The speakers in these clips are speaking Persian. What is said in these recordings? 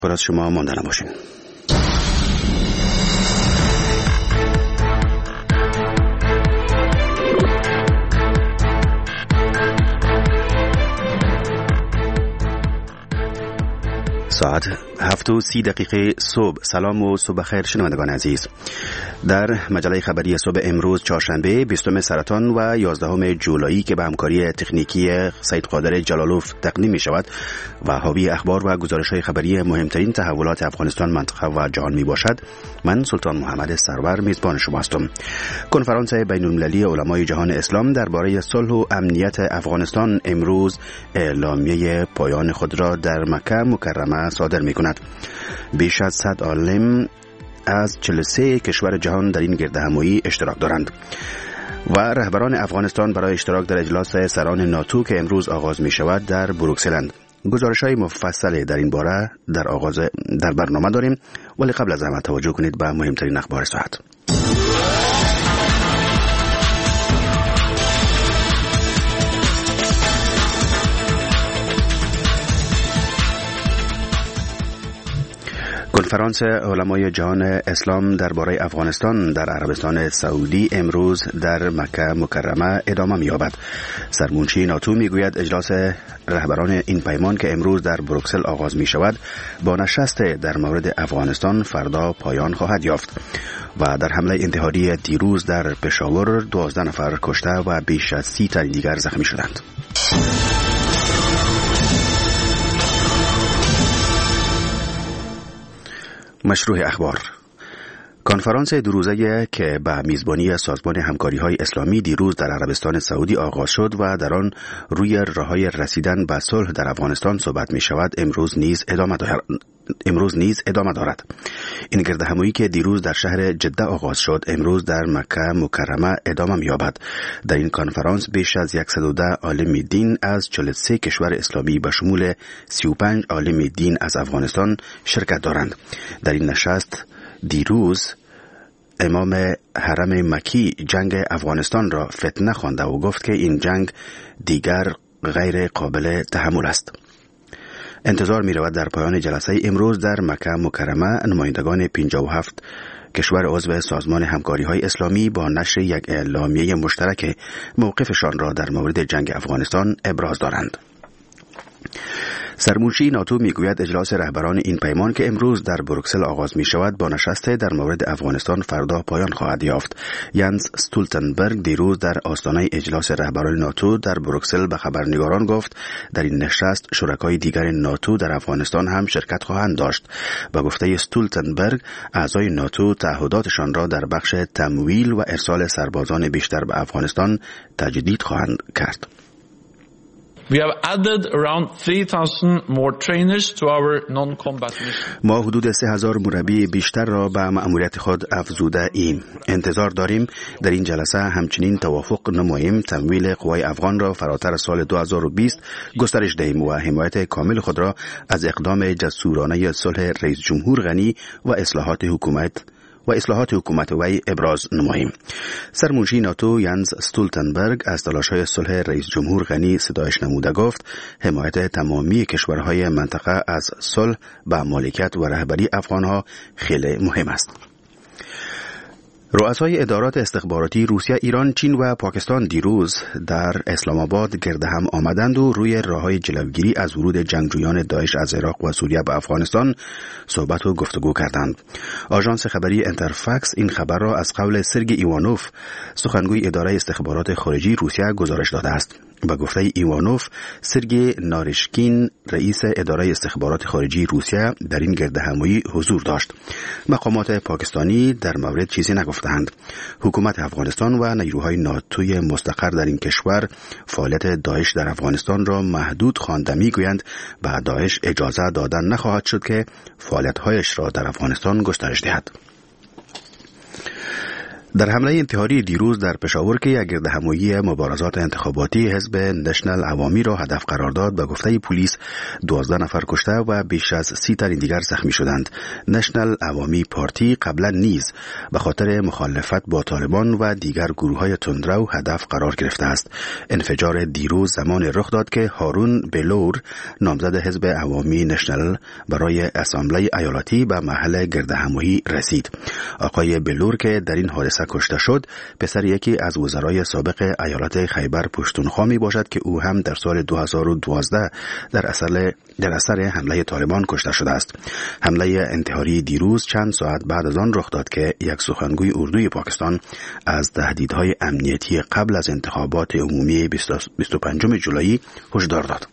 پر از شما مانده نباشین. ساعت 7:30 صبح. سلام و صبح خیر شنوندگان عزیز. در مجله خبری صبح امروز چهارشنبه 20 سرطان و 11 جولایی که به همکاری تکنیکی سید قادر جلالوف تقدیم می شود و حاوی اخبار و گزارش‌های خبری مهمترین تحولات افغانستان، منطقه و جهان می باشد، من سلطان محمد سرور میزبان شما هستم. کنفرانس بین‌المللی علمای جهان اسلام درباره صلح و امنیت افغانستان امروز اعلامیه پایان خود را در مکه مکرمه صادر می کند. بیش از 100 عالم از 43 کشور جهان در این گردهمایی اشتراک دارند و رهبران افغانستان برای اشتراک در اجلاس سران ناتو که امروز آغاز می شود در بروکسلند. گزارش‌های مفصل در این باره در برنامه داریم، ولی قبل از همه توجه کنید به مهمترین اخبار ساعت. کنفرانس علمای جهان اسلام درباره افغانستان در عربستان سعودی امروز در مکه مکرمه ادامه می‌یابد. سرمنشی ناتو میگوید اجلاس رهبران این پیمان که امروز در بروکسل آغاز می شود با نشست در مورد افغانستان فردا پایان خواهد یافت. و در حمله انتحاری دیروز در پشاور 12 نفر کشته و بیش از 30 تن دیگر زخمی شدند. مشروع اخبار. کنفرانس دو روزه که به میزبانی سازمان همکاری‌های اسلامی دیروز در عربستان سعودی آغاز شد و در آن روی راه‌های رسیدن به صلح در افغانستان صحبت می شود امروز نیز ادامه دارد. این گردهمایی که دیروز در شهر جده آغاز شد امروز در مکه مکرمه ادامه می‌یابد. در این کنفرانس بیش از 110 عالم دین از 43 کشور اسلامی به شمول 35 عالم دین از افغانستان شرکت دارند. در این نشست دیروز امام حرم مکی جنگ افغانستان را فتنه خوانده و گفت که این جنگ دیگر غیر قابل تحمل است. انتظار می رود در پایان جلسه امروز در مکه مکرمه نمایندگان 57 کشور عضو سازمان همکاری های اسلامی با نشر یک اعلامیه مشترک موقفشان را در مورد جنگ افغانستان ابراز دارند. سرمنشی ناتو میگوید اجلاس رهبران این پیمان که امروز در بروکسل آغاز می شود با نشست در مورد افغانستان فردا پایان خواهد یافت. ینس استولتنبرگ دیروز در آستانه اجلاس رهبران ناتو در بروکسل به خبرنگاران گفت در این نشست شرکای دیگر ناتو در افغانستان هم شرکت خواهند داشت. با گفته استولتنبرگ اعضای ناتو تعهداتشان را در بخش تمویل و ارسال سربازان بیشتر به افغانستان تجدید خواهند کرد. We have added around 3,000 more trainers to our non-combat mission. ما حدود 3,000 مربی بیشتر را به مأموریت خود افزوده ایم. انتظار داریم در این جلسه همچنین توافق نماییم تمویل قوای افغان را فراتر سال 2020 گسترش دهیم و حمایت کامل خود را از اقدام جسورانه صلح رئیس جمهور غنی و اصلاحات حکومت وی ابراز نماییم. سرمنشی ناتو ینس استولتنبرگ از تلاش‌های صلح رئیس جمهور غنی ستایش نموده گفت حمایت تمامی کشورهای منطقه از صلح به مالکیت و رهبری افغانها خیلی مهم است. رؤسای ادارات استخباراتی روسیه، ایران، چین و پاکستان دیروز در اسلام آباد گرد هم آمدند و روی راه‌های جلوگیری از ورود جنگجویان داعش از عراق و سوریه به افغانستان صحبت و گفتگو کردند. آژانس خبری انترفاکس این خبر را از قول سرگئی ایوانوف، سخنگوی اداره استخبارات خارجی روسیه گزارش داده است. با گفته ایوانوف، سرگئی نارشکین رئیس اداره استخبارات خارجی روسیه در این گردهمایی حضور داشت. مقامات پاکستانی در مورد چیزی نگفتند. حکومت افغانستان و نیروهای ناتوی مستقر در این کشور فعالیت داعش در افغانستان را محدود خوانده میگویند و داعش اجازه دادن نخواهد شد که فعالیت‌هایش را در افغانستان گسترش دهد. در حمله انتحاری دیروز در پشاور که یک گردهمایی مبارزات انتخاباتی حزب نشنل عوامی را هدف قرار داد، به گفته پلیس 12 نفر کشته و بیش از 30 تن دیگر زخمی شدند. نشنل عوامی پارتی قبلا نیز به خاطر مخالفت با طالبان و دیگر گروه‌های تندرو هدف قرار گرفته است. انفجار دیروز زمان رخ داد که هارون بلور، نامزد حزب عوامی نشنل برای اسامبله ایالتی، به محل گردهمایی رسید. آقای بلور که در این حادثه کشته شد، پسر یکی از وزرای سابق ایالت خیبر پشتونخوا می باشد که او هم در سال 2012 در اثر حمله طالبان کشته شده است. حمله انتحاری دیروز چند ساعت بعد از آن رخ داد که یک سخنگوی اردوی پاکستان از تهدیدهای امنیتی قبل از انتخابات عمومی 25 جولای هشدار داد.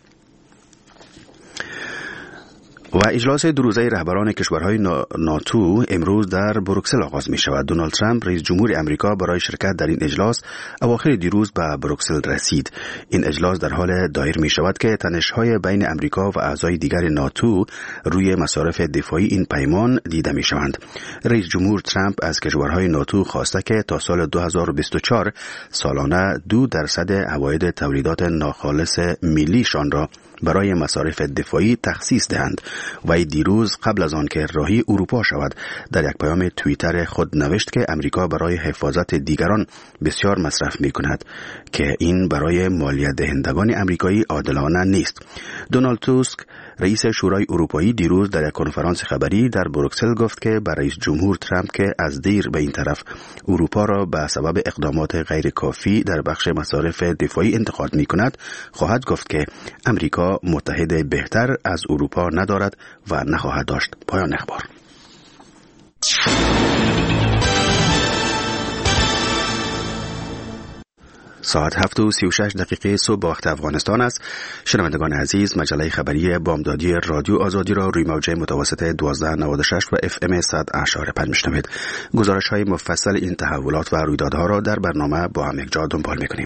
و اجلاس دو روزه رهبران کشورهای ناتو امروز در بروکسل آغاز می شود. دونالد ترامپ رئیس جمهور امریکا برای شرکت در این اجلاس اواخر دیروز به بروکسل رسید. این اجلاس در حال دایر می شود که تنش‌های بین امریکا و اعضای دیگر ناتو روی مصارف دفاعی این پیمان دیده می شوند. رئیس جمهور ترامپ از کشورهای ناتو خواسته که تا سال 2024 سالانه 2% عواید تولیدات ناخالص ملیشان را برای مصارف دفاعی تخصیص دهند. و دیروز قبل از آن که راهی اروپا شود، در یک پیام توییتر خود نوشت که امریکا برای حفاظت دیگران بسیار مصرف می کند که این برای مالیات دهندگان امریکایی عادلانه نیست. دونالد توسک، رئیس شورای اروپایی، دیروز در یک کنفرانس خبری در بروکسل گفت که برای رئیس جمهور ترامپ که از دیر به این طرف اروپا را به سبب اقدامات غیر کافی در بخش مصارف دفاعی انتقاد می کند، خواهد گفت که امریکا متحد بهتر از اروپا ندارد و نخواهد داشت. پایان اخبار. ساعت 7:36 صبح با وقت افغانستان است. شنوندگان عزیز، مجله خبری بامدادی رادیو آزادی را روی موج متوسط 1296 و FM 100.5 میشنوید. گزارش‌های مفصل این تحولات و رویدادها را در برنامه با هم یکجا دنبال می‌کنیم.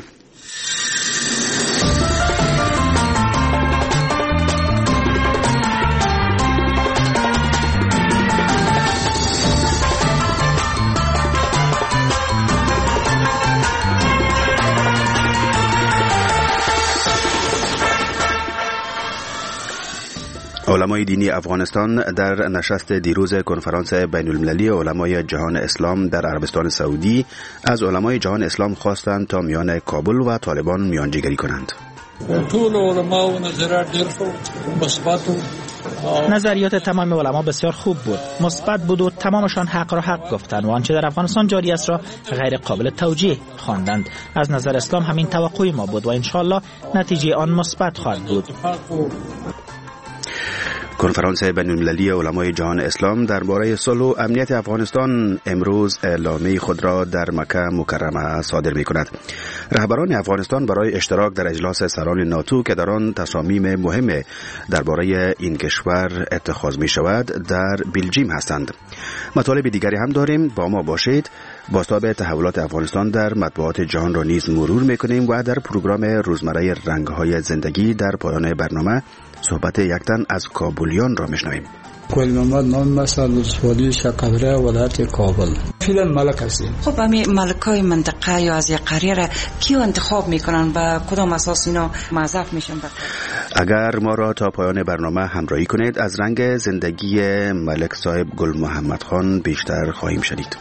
علمای دینی افغانستان در نشست دیروز کنفرانس بین المللی علمای جهان اسلام در عربستان سعودی از علمای جهان اسلام خواستند تا میان کابل و طالبان میانجیگری کنند. نظریات تمام علما بسیار خوب بود، مثبت بود و تمامشان حق را حق گفتند و آنچه در افغانستان جاری است را غیر قابل توجیه خواندند. از نظر اسلام همین توقع ما بود و انشاءالله نتیجه آن مثبت خواهد بود. کنفرانس بین‌المللی علمای جهان اسلام درباره صلح و امنیت افغانستان امروز اعلامیه خود را در مکه مکرمه صادر می‌کند. رهبران افغانستان برای اشتراک در اجلاس سران ناتو که در آن تصامیم مهم درباره این کشور اتخاذ می‌شود در بلژیم هستند. مطالب دیگری هم داریم، با ما باشید. بازتاب تحولات افغانستان در مطبوعات جهان را نیز مرور می‌کنیم و در پروگرام روزمره رنگ‌های زندگی در پایان برنامه صحبت یک تن از کابلیان را میشنویم. کل محمد نام مسئول ولسوالی شقبره ولایت کابل. فعلا ملک هستیم. خب همین ملکای منطقه یا از یک قریه را کیو انتخاب میکنن، با کدام اساس اینا موظف میشن؟ اگر ما را تا پایان برنامه همراهی کنید از رنگ زندگی ملک صاحب گل محمد خان بیشتر خواهیم شنید.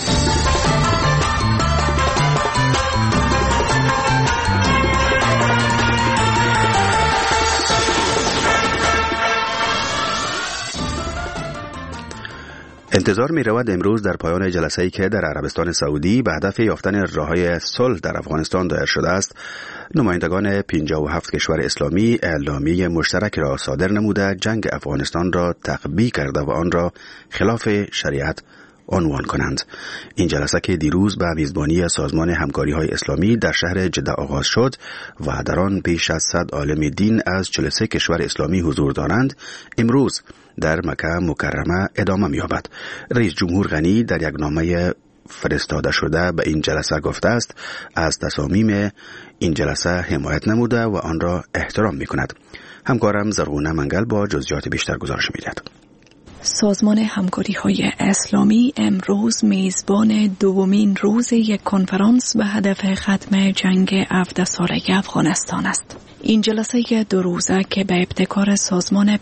انتظار می رود امروز در پایان جلسه‌ای که در عربستان سعودی به هدف یافتن راه‌های صلح در افغانستان دایر شده است، نمایندگان 57 کشور اسلامی اعلامیه مشترک را صادر نموده جنگ افغانستان را تقبیح کرده و آن را خلاف شریعت عنوان کنند. این جلسه که دیروز به میزبانی سازمان همکاری‌های اسلامی در شهر جده آغاز شد و در آن بیش از 100 عالم دین از 43 کشور اسلامی حضور دارند، امروز در مکه مکرمه ادامه می‌یابد. رئیس جمهور غنی در یک نامه فرستاده شده به این جلسه گفته است از تصامیم این جلسه حمایت نموده و آن را احترام می‌کند. همکارم زرغونه منگل با جزئیات بیشتر گزارش می‌دهد. سازمان همکاری‌های اسلامی امروز میزبان دومین روز یک کنفرانس به هدف ختم جنگ 17 ساله افغانستان است. این جلسه 2 روزه که به ابتکار سازمان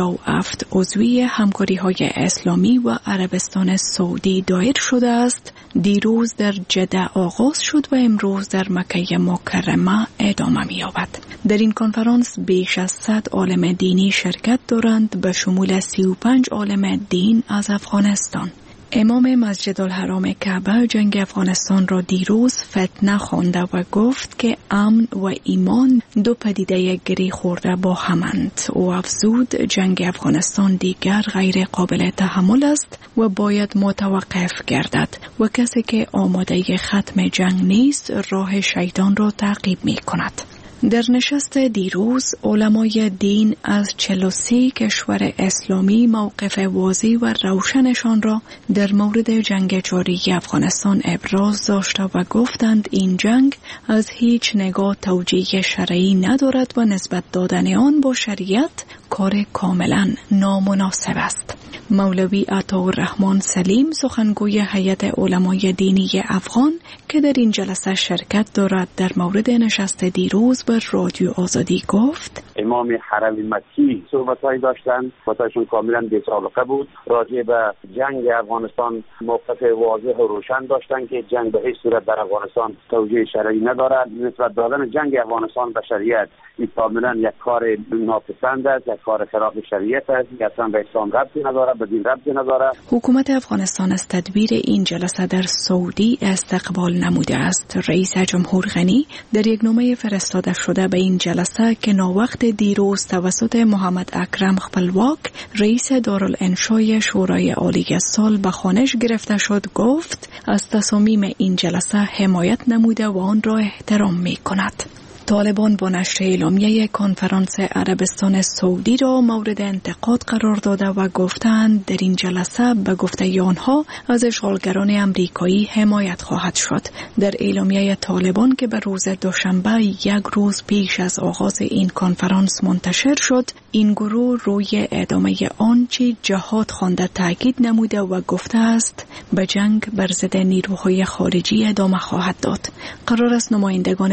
57 عضوی همکاری‌های اسلامی و عربستان سعودی دایر شده است، دیروز در جده آغاز شد و امروز در مکه مکرمه ادامه می‌یابد. در این کنفرانس بیش از 100 عالم دینی شرکت دارند به شمول 35 عالم دین از افغانستان. امام مسجد الحرام کعبه جنگ افغانستان را دیروز فتنه خوانده و گفت که امن و ایمان دو پدیده گری خورده با همند. او افزود جنگ افغانستان دیگر غیر قابل تحمل است و باید متوقف گردد و کسی که آماده ختم جنگ نیست راه شیطان را تعقیب می کند. در نشست دیروز علمای دین از 43 کشور اسلامی موقف واضح و روشنشان را در مورد جنگ جاری افغانستان ابراز داشته و گفتند این جنگ از هیچ نگاه توجیه شرعی ندارد و نسبت دادن آن با شریعت کار کاملا نامناسب است. مولوی عطاالرحمن سلیم سخنگوی هیئت علمای دینی افغان که در این جلسه شرکت دارد در مورد نشست دیروز بر رادیو آزادی گفت: امام حرم مکی صحبت‌هایی داشتند، صحبت‌هایشون کاملا بی سابقه بود. راجع به جنگ افغانستان موقف واضح و روشن داشتند که جنگ به هیچ صورت در افغانستان توجیه شرعی ندارد. نسبت دادن جنگ افغانستان به شریعت این کاملا یک کار ناپسند است، یک کار خلاف شریعت است که اصلا به اسلام ربطی ندارد، به دین ربطی ندارد. حکومت افغانستان از تدبیر این جلسه در سعودی استقبال نموده است. رئیس جمهور غنی در یک نامه فرستاده شده به این جلسه که ناوقت دیروز توسط محمد اکرم خپلواک رئیس دارالانشای شورای عالی سال به خوانش گرفته شد گفت از تصامیم این جلسه حمایت نموده و آن را احترام می کند. طالبان با نشر اعلامیه کنفرانس عربستان سعودی را مورد انتقاد قرار داده و گفتند در این جلسه به گفته آنها از اشغالگران امریکایی حمایت خواهد شد. در اعلامیه طالبان که به روز دوشنبه یک روز پیش از آغاز این کنفرانس منتشر شد، این گروه روی ادامه آنچه جهاد خوانده تاکید نموده و گفته است به جنگ بر ضد نیروهای خارجی ادامه خواهد داد. قرار است نمایندگان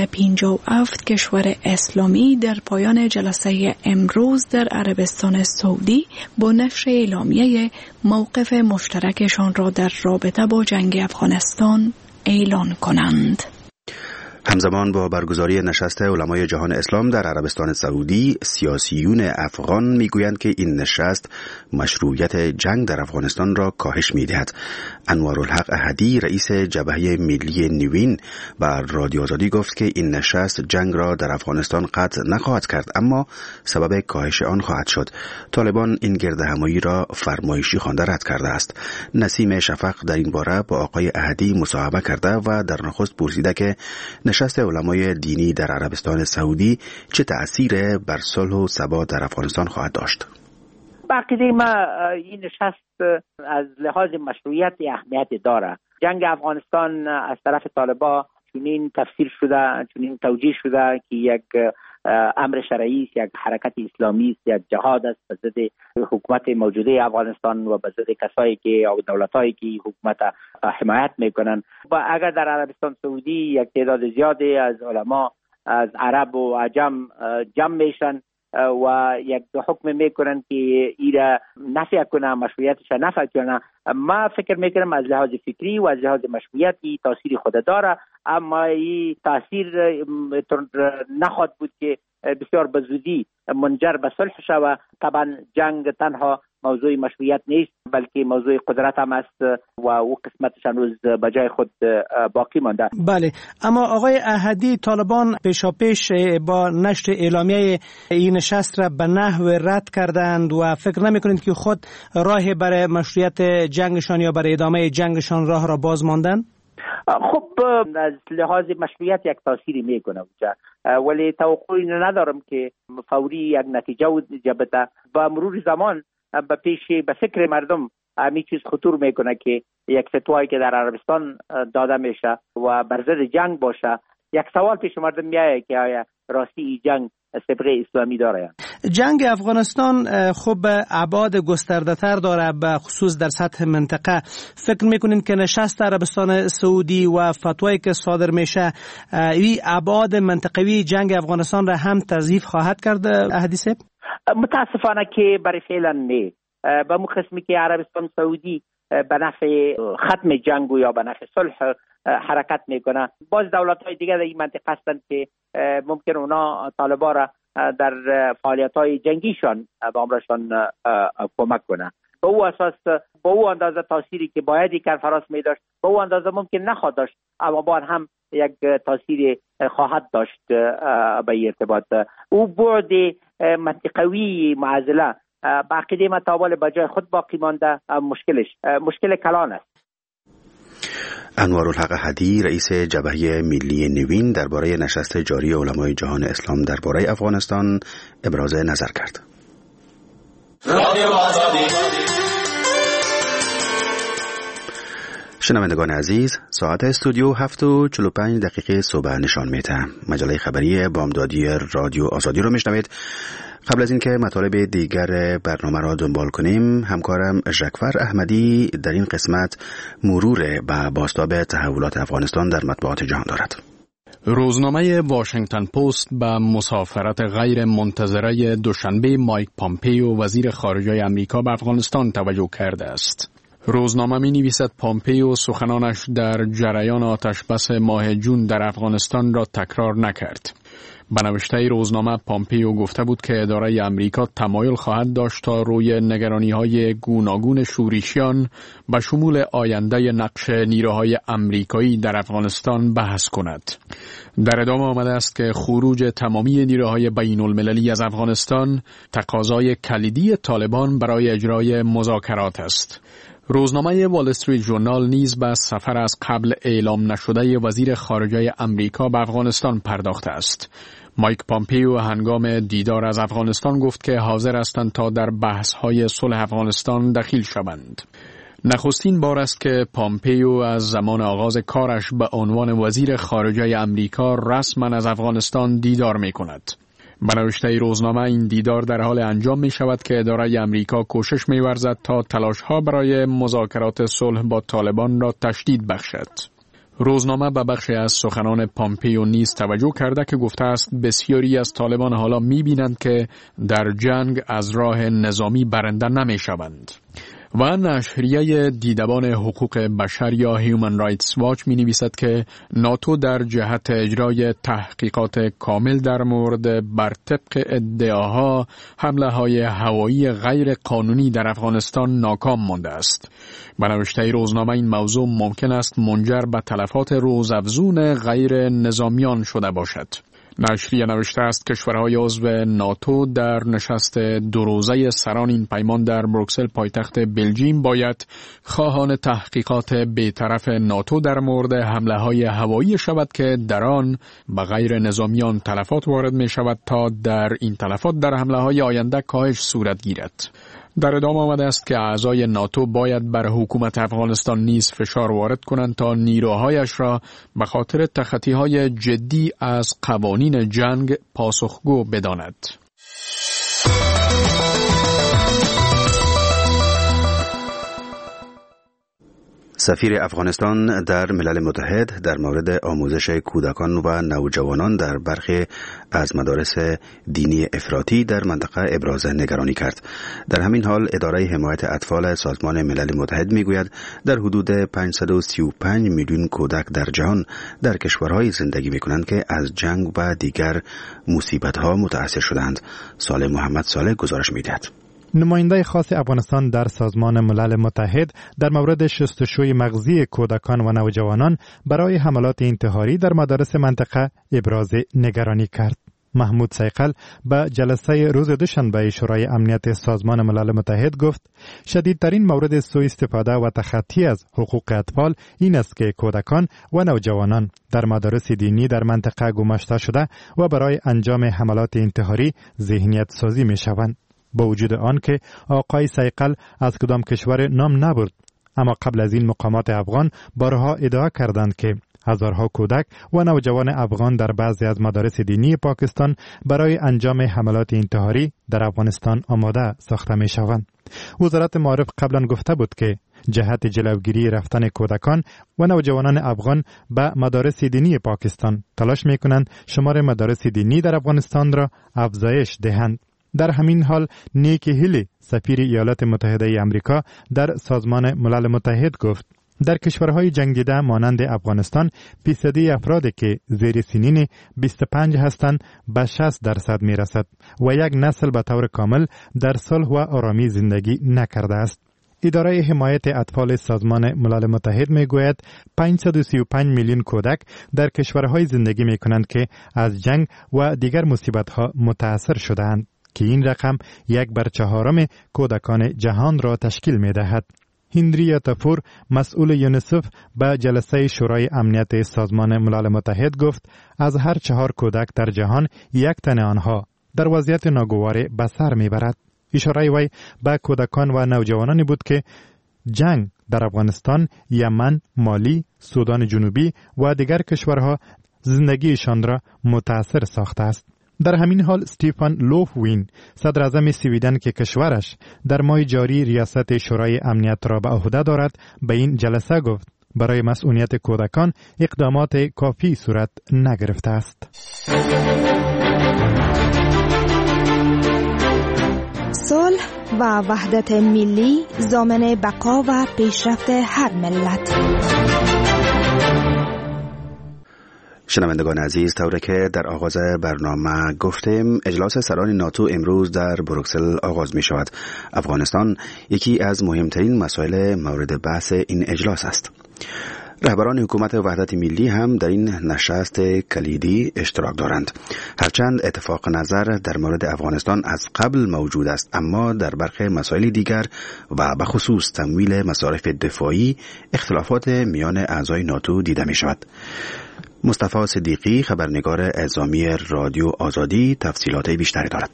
57 کشور اسلامی در پایان جلسه امروز در عربستان سعودی با نشر اعلامیه موقف مشترکشان را در رابطه با جنگ افغانستان اعلان کنند. همزمان با برگزاری نشست علمای جهان اسلام در عربستان سعودی، سیاسیون افغان میگویند که این نشست مشروعیت جنگ در افغانستان را کاهش میدهد. انوارالحق احدی رئیس جبهه ملی نیوین بر رادیو آزادی گفت که این نشست جنگ را در افغانستان قطع نخواهد کرد اما سبب کاهش آن خواهد شد. طالبان این گردهمایی را فرمایشی خوانده رد کرده است. نسیم شفق در این باره با آقای احدی مصاحبه کرده و در نخست پرسیده که نشست علمای دینی در عربستان سعودی چه تأثیر بر صلح و ثبات در افغانستان خواهد داشت. عقیده ما این نشست از لحاظ مشروعیت اهمیت داره. جنگ افغانستان از طرف طالبان چنین تفسیر شده، چنین توجیه شده که یک امر شرعی است، یک حرکت اسلامی است، یک جهاد است به ضد حکومت موجوده افغانستان و به ضد کسایی که یا دولتایی که حکومت حمایت میکنن. و اگر در عربستان سعودی یک تعداد زیادی از علما از عرب و عجم جمع میشن و یک حکم میکنن که ایره نفی کنه، مشروعیتش نفی کنه، ما فکر میکنم از لحاظ فکری و از لحاظ مشروعیتی تاثیر خود داره، اما این تاثیر نخواهد بود که بسیار به زودی منجر به صلح شود. طبعا جنگ تنها موضوع مشروعیت نیست بلکه موضوع قدرت هم است و او قسمتش هنوز به جای خود باقی مانده. بله، اما آقای احدی، طالبان پیشاپیش با نشر اعلامیه این نشست را به نحو رد کردند و فکر نمی‌کنید که خود راه برای مشروعیت جنگشان یا برای ادامه جنگشان راه را باز ماندن؟ خب از لحاظ مشروعیت یک تأثیری میکنه ولی توقعی ندارم که فوری یک نتیجه بده. با مرور زمان به فکر مردم همین چیز خطور میکنه که یک فتوایی که در عربستان داده میشه و بر ضد جنگ باشه، یک سوال پیش مردم میایه که آیا راستی این جنگ سابقه اسلامی داره. جنگ افغانستان خب ابعاد گسترده‌تر داره، به خصوص در سطح منطقه. فکر میکنین که نشست عربستان سعودی و فتوایی که صادر میشه این ابعاد منطقوی جنگ افغانستان را هم تضعیف خواهد کرد حدیث؟ متاسفانه که برای فعلا نه. به قسمی که عربستان سعودی به نفع ختم جنگ یا به نفع صلح حرکت میکنه، باز دولت‌های دیگه در این منطقه هستند که ممکن اونا طالبان را در فعالیت‌های جنگیشان به عمرشان کمک کنه. به او اساس با او اندازه تاثیری که باید کنفرانس می داشت به او اندازه ممکن نخواهد داشت، اما باید هم یک تاثیر خواهد داشت به ارتباط. او بعد منطقوی معضله با عقیده متابل به جای خود باقی مانده، مشکل کلان است. انوارالحق هدی رئیس جبهه ملی نوین درباره نشست جاری علمای جهان اسلام درباره افغانستان ابراز نظر کرد. شنوندگان عزیز، ساعت استودیو 7:45 صبح نشان میده. مجله خبری بامدادی رادیو آزادی رو میشنوید. قبل از اینکه مطالب دیگر برنامه را دنبال کنیم، همکارم ژکفر احمدی در این قسمت مرور به بازتاب تحولات افغانستان در مطبوعات جهان دارد. روزنامه واشنگتن پست به مسافرت غیر منتظره دوشنبه مایک پامپیو وزیر خارجه آمریکا به افغانستان توجه کرده است. روزنامه می نویسد پامپیو سخنانش در جریان آتشبس ماه جون در افغانستان را تکرار نکرد. به نوشته روزنامه پامپیو گفته بود که اداره آمریکا تمایل خواهد داشت تا روی نگرانی‌های گوناگون شورشیان به شمول آینده نقش نیروهای آمریکایی در افغانستان بحث کند. در ادامه آمده است که خروج تمامی نیروهای بین‌المللی از افغانستان تقاضای کلیدی طالبان برای اجرای مذاکرات است. روزنامه وال استریت ژورنال نیز به سفر از قبل اعلام نشده وزیر خارجه آمریکا به افغانستان پرداخته است. مایک پامپیو هنگام دیدار از افغانستان گفت که حاضر هستند تا در بحث‌های صلح افغانستان دخیل شوند. نخستین بار است که پامپیو از زمان آغاز کارش به عنوان وزیر خارجه آمریکا رسما از افغانستان دیدار می‌کند. به نوشته روزنامه این دیدار در حال انجام می شود که اداره آمریکا کوشش می ورزد تا تلاش‌ها برای مذاکرات صلح با طالبان را تشدید بخشد. روزنامه به بخشی از سخنان پامپیو نیز توجه کرده که گفته است بسیاری از طالبان حالا می بینند که در جنگ از راه نظامی برنده نمی شوند. و نشریه دیدبان حقوق بشر یا هیومن رایتس واچ می نویسد که ناتو در جهت اجرای تحقیقات کامل در مورد بر طبق ادعاها حمله های هوایی غیر قانونی در افغانستان ناکام مانده است. به نوشته روزنامه این موضوع ممکن است منجر به تلفات روزافزون غیر نظامیان شده باشد. نشریه نوشته است کشورهای عضو ناتو در نشست دو روزه سران این پیمان در بروکسل پایتخت بلژیم باید خواهان تحقیقات بی‌طرف ناتو در مورد حمله های هوایی شود که در آن به غیر نظامیان تلفات وارد می شود تا در این تلفات در حمله های آینده کاهش صورت گیرد. در ادامه آمده است که اعضای ناتو باید بر حکومت افغانستان نیز فشار وارد کنند تا نیروهایش را به خاطر تخطی‌های جدی از قوانین جنگ پاسخگو بداند. سفیر افغانستان در ملل متحد در مورد آموزش کودکان و نوجوانان در برخی از مدارس دینی افراطی در منطقه ابراز نگرانی کرد. در همین حال اداره حمایت اطفال سازمان ملل متحد میگوید در حدود 535 میلیون کودک در جهان در کشورهای زندگی میکنند که از جنگ و دیگر مصیبت‌ها متأثر شدند. صالح محمد صالح گزارش میدهد. نماینده خاص افغانستان در سازمان ملل متحد در مورد شستشوی مغزی کودکان و نوجوانان برای حملات انتحاری در مدارس منطقه ابراز نگرانی کرد. محمود سیقل به جلسه روز دوشنبه شورای امنیت سازمان ملل متحد گفت شدیدترین مورد سوء استفاده و تخطی از حقوق اطفال این است که کودکان و نوجوانان در مدارس دینی در منطقه گماشته شده و برای انجام حملات انتحاری ذهنیت سازی می شوند. با وجود آن که آقای سیقل از کدام کشور نام نبرد، اما قبل از این مقامات افغان بارها ادعا کردند که هزارها کودک و نوجوان افغان در بعضی از مدارس دینی پاکستان برای انجام حملات انتحاری در افغانستان آماده ساخته می شوند. وزارت معارف قبلا گفته بود که جهت جلوگیری رفتن کودکان و نوجوانان افغان به مدارس دینی پاکستان تلاش می کنند شمار مدارس دینی در افغانستان را افزایش دهند. در همین حال نیکی هیلی سفیر ایالات متحده آمریکا در سازمان ملل متحد گفت در کشورهای جنگ دیده مانند افغانستان فیصدی افرادی که زیر سنین 25 هستند به 60% می رسد و یک نسل به طور کامل در صلح و آرامی زندگی نکرده است. اداره حمایت اطفال سازمان ملل متحد می گوید 535 میلیون کودک در کشورهای زندگی می کنند که از جنگ و دیگر مصیبت‌ها متاثر شده‌اند که این رقم 1/4 کودکان جهان را تشکیل می دهد. هنری تفور مسئول یونیسف به جلسه شورای امنیت سازمان ملل متحد گفت از هر 4 کودک در جهان 1 تن آنها در وضعیت ناگوار به سر میبرد. اشاره وی به کودکان و نوجوانانی بود که جنگ در افغانستان، یمن، مالی، سودان جنوبی و دیگر کشورها زندگیشان را متاثر ساخته است. در همین حال استیفن لوفوین صدر اعظم سویدن که کشورش در ماه جاری ریاست شورای امنیت را به عهده دارد به این جلسه گفت برای مسئولیت کودکان اقدامات کافی صورت نگرفته است. صلح و وحدت ملی ضامن بقا و پیشرفت هر ملت. شنوندگان عزیز، طوری که در آغاز برنامه گفتیم اجلاس سران ناتو امروز در بروکسل آغاز می شود. افغانستان یکی از مهمترین مسائل مورد بحث این اجلاس است. رهبران حکومت وحدت ملی هم در این نشست کلیدی اشتراک دارند. هرچند اتفاق نظر در مورد افغانستان از قبل موجود است، اما در برخی مسائل دیگر و به خصوص تمویل مصارف دفاعی اختلافات میان اعضای ناتو دیده می شود. مصطفی صدیقی خبرنگار اعزامی رادیو آزادی تفصیلات بیشتری دارد.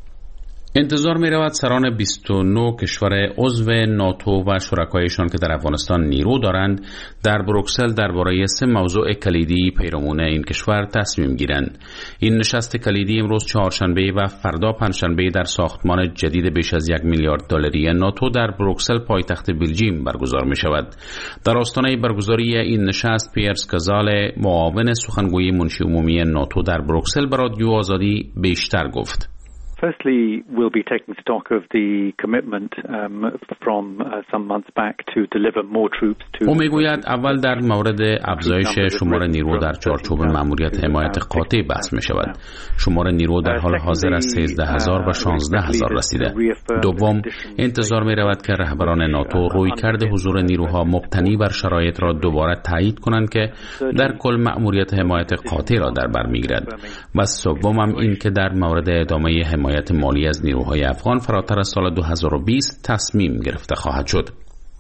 انتظار می رود سران 29 کشور عضو ناتو و شرکایشان که در افغانستان نیرو دارند در بروکسل درباره 3 موضوع کلیدی پیرامون این کشور تصمیم گیرند. این نشست کلیدی امروز چهارشنبه و فردا پنجشنبه در ساختمان جدید بیش از 1 میلیارد دلاری ناتو در بروکسل پایتخت بلژیم برگزار می شود. در آستانه برگزاری این نشست پیرس کازال معاون سخنگوی منشی عمومی ناتو در بروکسل به رادیو آزادی بیشتر گفت. Firstly, we'll be taking stock of the commitment from some months back to deliver more troops to. او میگوید اول در مورد افزایش شمار نیرو در چارچوب مأموریت حمایت قاطع بحث می شود. شمار نیرو در حال حاضر از 13,000 و 16,000 رسیده. دوم، انتظار می رود که رهبران ناتو رویکرد حضور نیروها مبتنی بر شرایط را دوباره تایید کنند که در کل مأموریت حمایت قاطع را در بر میگیرد. و سوم هم این که در مورد ادامه حمایت مالی از نیروهای افغان فراتر از سال 2020 تصمیم گرفته خواهد شد.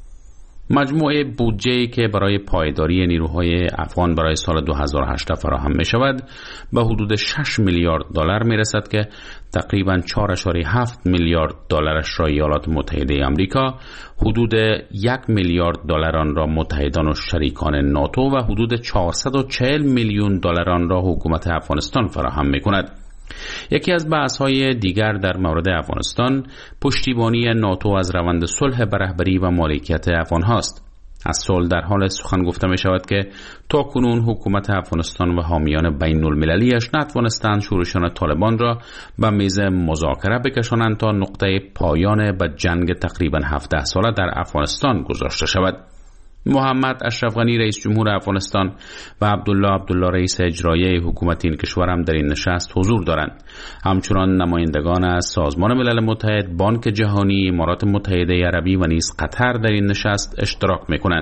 مجموعه بودجه‌ای که برای پایداری نیروهای افغان برای سال 2018 فراهم می شود به حدود 6 میلیارد دلار می رسد که تقریباً 4.7 میلیارد دلارش را ایالات متحده آمریکا، حدود 1 میلیارد دلار آن را متحدان و شریکان ناتو و حدود 440 میلیون دلار آن را حکومت افغانستان فراهم می کند. یکی از بحث‌های دیگر در مورد افغانستان پشتیبانی ناتو از روند صلح به رهبری و مالکیت افغان هاست. از صلح در حال سخن گفته می شود که تا کنون حکومت افغانستان و حامیان بین المللیش نتوانستند شورشان طالبان را به میز مذاکره بکشانند تا نقطه پایان به جنگ تقریباً 17 ساله در افغانستان گذاشته شود. محمد اشرف غنی رئیس جمهور افغانستان و عبدالله رئیس اجرایی حکومت این کشور هم در این نشست حضور دارند. همچنان نمایندگان از سازمان ملل متحد، بانک جهانی، امارات متحده عربی و نیز قطر در این نشست اشتراک می‌کنند.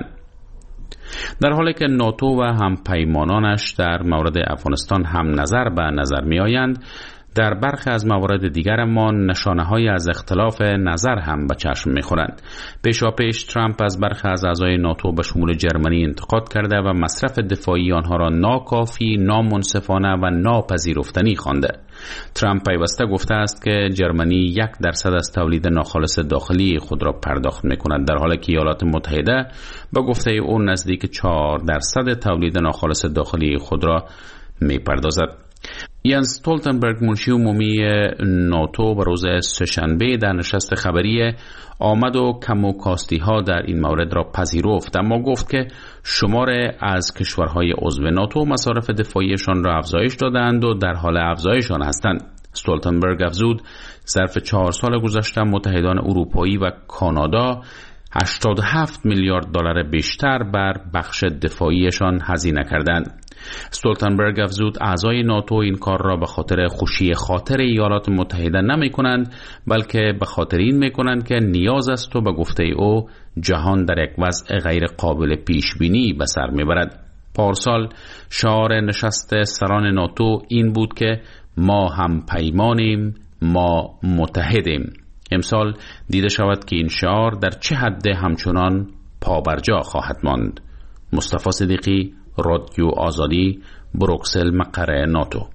در حالی که ناتو و همپیمانانش در مورد افغانستان هم نظر به نظر می‌آیند، در برخی از موارد دیگر اما نشانه‌های از اختلاف نظر هم به چشم می‌خورند. پیشاپیش ترامپ از برخی از اعضای ناتو به شمول جرمنی انتقاد کرده و مصرف دفاعی آنها را ناکافی، نامنصفانه و ناپذیرفتنی خوانده. ترامپ پیوسته گفته است که جرمنی 1% از تولید ناخالص داخلی خود را پرداخت می‌کند، در حالی که ایالات متحده به گفته او نزدیک 4% تولید ناخالص داخلی خود را می‌پردازد. یانس استولتنبرگ منشی عمومی ناتو به روز سه‌شنبه در نشست خبری آمد و کم و کاستی ها در این مورد را پذیرفت، اما گفت که شمار از کشورهای عضو ناتو مصارف دفاعیشان را افزایش دادند و در حال افزایشان هستند. استولتنبرگ افزود ظرف 4 سال گذشته متحدان اروپایی و کانادا 87 میلیارد دلار بیشتر بر بخش دفاعیشان هزینه کردند. استولتنبرگ افزود اعضای ناتو این کار را به خاطر خوشی خاطر ایالات متحده نمی کنند، بلکه به خاطر این می کنند که نیاز است و به گفته او جهان در یک وضع غیر قابل پیش بینی به سر می برد. پارسال شعار نشست سران ناتو این بود که ما هم پیمانیم، ما متحدیم. امسال دیده شود که این شعار در چه حد همچنان پابرجا خواهد ماند. مصطفی صدیقی، رادیو آزادی، بروکسل، مقر ناتو.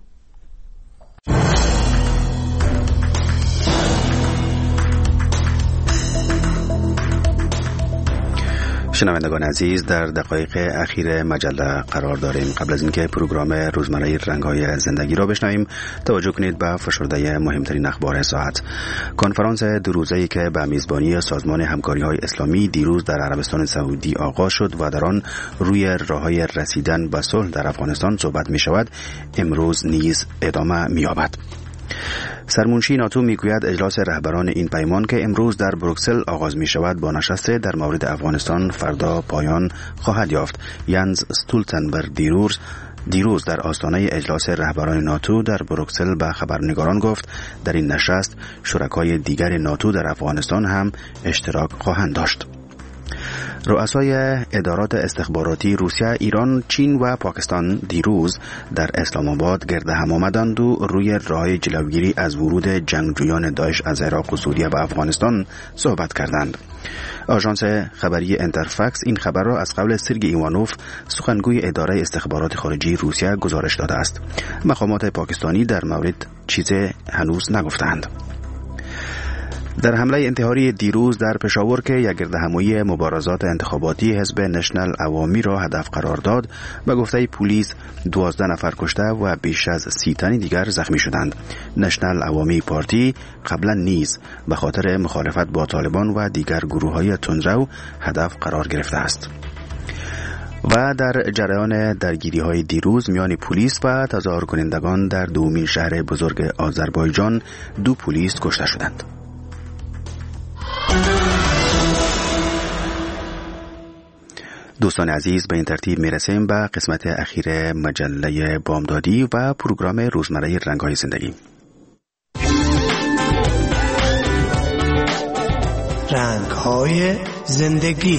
شنوندگان عزیز، در دقایق اخیر مجله قرار داریم. قبل از اینکه پروگرام روزمره رنگ‌های زندگی را بشنویم، توجه کنید به فشرده مهمترین اخبار ساعت. کنفرانس دو روزه‌ای که به میزبانی سازمان همکاری‌های اسلامی دیروز در عربستان سعودی آغاز شد و در آن روی راه‌های رسیدن به صلح در افغانستان صحبت می‌شود، امروز نیز ادامه می‌یابد. سرمنشی ناتو میگوید اجلاس رهبران این پیمان که امروز در بروکسل آغاز می شود با نشست در مورد افغانستان فردا پایان خواهد یافت. یانس استولتنبرگ دیروز در آستانه اجلاس رهبران ناتو در بروکسل به خبرنگاران گفت در این نشست شرکای دیگر ناتو در افغانستان هم اشتراک خواهند داشت. رؤسای ادارات استخباراتی روسیه، ایران، چین و پاکستان دیروز در اسلام آباد گرد هم آمدند و روی راه جلوگیری از ورود جنگجویان داعش از عراق و سوریه به افغانستان صحبت کردند. آژانس خبری انترفاکس این خبر را از قول سرگئی ایوانوف، سخنگوی اداره استخبارات خارجی روسیه، گزارش داده است. مقامات پاکستانی در مورد چیزی هنوز نگفتند. در حمله انتحاری دیروز در پشاور که یک گردهمایی مبارزات انتخاباتی حزب نشنل عوامی را هدف قرار داد، به گفته پلیس 12 نفر کشته و بیش از 30 تن دیگر زخمی شدند. نشنل عوامی پارتی قبلا نیز به خاطر مخالفت با طالبان و دیگر گروه‌های تندرو هدف قرار گرفته است. و در جریان درگیری‌های دیروز میان پلیس و تظاهر کنندگان در دومین شهر بزرگ آذربایجان 2 پلیس کشته شدند. دوستان عزیز، به این ترتیب میرسیم به قسمت اخیر مجله بامدادی و پروگرام روزمره رنگ‌های زندگی. رنگ‌های زندگی.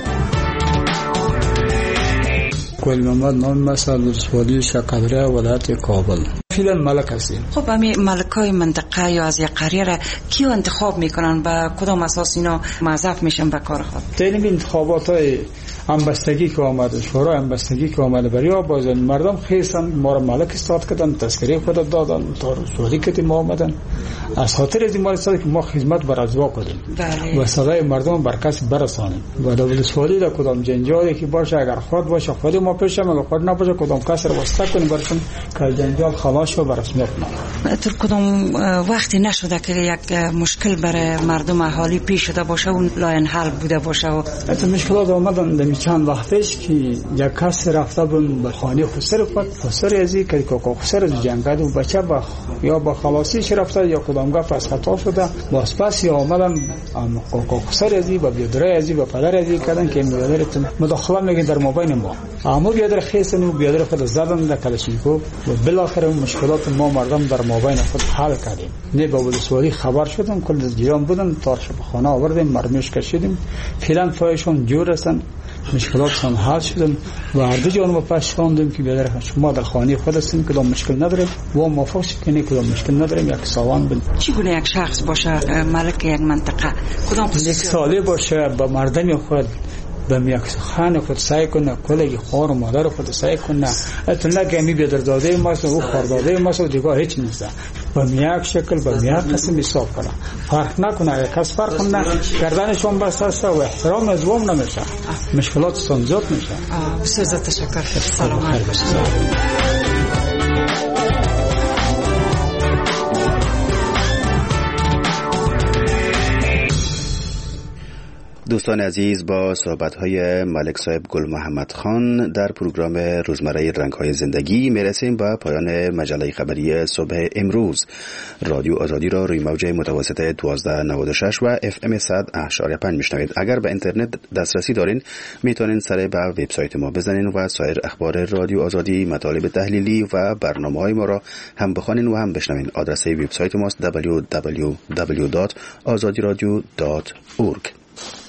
گل محمد نام مثل ولسوالی شقدره ولایت کابل. فعلا ملک هستیم. خب همین ملکای منطقه یا از یک قریه را کیو انتخاب میکنن؟ با کدام اساس اینا موظف میشن به کار خود؟ این انتخاباتای همبستگی که آمده، شورای همبستگی که آمده، برای بازن مردم خیستن ما را ملک استاد کردن، تذکره خود دادن، تا رسولی که ما آمدن. از خاطر از این ما استاد که ما خدمت بر ازوا کنیم و صدای مردم بر کسی برسانیم و در ولسوالی در کدام جنجالی که باشه، اگر خود باشه خود ما پیشم، اگر خود نباشه کدام کس را واسطه کنیم برشون که جنجال خلاص شو بر رسمیت نه. تو کدام وقتی نشده که یک مشکل برای مردم اهالی پیش شده باشه اون لاین حل بوده باشه و مشکلات آمدن چند وقت پیش که یک کس رفته بود به خانه خسر خود، خسر ازی که خسر از جنگاد و بچه یا با خلاصیش رفته یا کدامگاه پس خطا شده باز پس یا آمدن خسر ازی و بیادره ازی و پدر ازی کردن که بیادرت مداخله میگه در مابین ما، اما بیادر خیستن و بیادر خود زدن در کلاشینکوف و بالاخره مشکلات ما مردم در مابین خود حل کردیم. نه با ولسوالی خبر شدم، کل جیران بودن، تارش به خانه آوردیم، مرمیش کشیدیم، فعلا فایشون جور هستن. مشکلات هم حل شدن و هر دو جانب پشکاندیم که بیادر شما در خانه خود هستیم کدام مشکل نداریم و موافق شد که کدام مشکل نداریم یک ساوان بین. چگونه یک شخص باشه مالک یک منطقه؟ کدام یک ساله باشه با مردم خود به یک خانه خود سعی کنه کلی خور و مادر خود سعی کنه اتنا که می بیادر داده ماست و خور داده ماست و دیگه هیچ نیست با یک شکل با یک قسم حساب کنه فرق نکنه یک کس فرق کنه کردنشون بس است و احترام از وام نمیشه مشکلات زیاد میشه. بسیار تشکر. سلام علیکم. دوستان عزیز، با صحبت‌های ملک صاحب گل محمد خان در پروگرام روزمره رنگ‌های زندگی میرسیم به پایان مجله خبری صبح امروز. رادیو آزادی را روی موج متوسط 1296 و FM 100.5 میشنوید. اگر به اینترنت دسترسی دارین میتونین سر به وبسایت ما بزنین و سایر اخبار رادیو آزادی، مطالب تحلیلی و برنامه‌های ما را هم بخوانین و هم بشنوین. آدرس وبسایت ماست www.azadiradio.org.